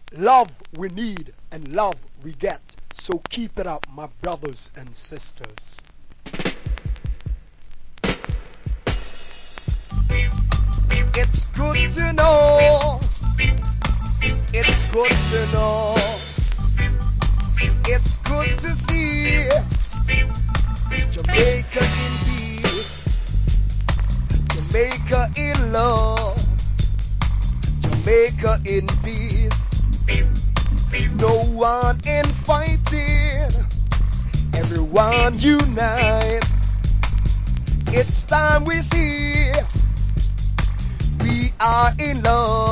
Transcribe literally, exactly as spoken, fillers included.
Love we need and love we get. So keep it up, my brothers and sisters. It's good to know. It's good to know. It's good to see Jamaica in peace, Jamaica in love, Jamaica in peace. No one in fighting, everyone unite. It's time we see we are in love.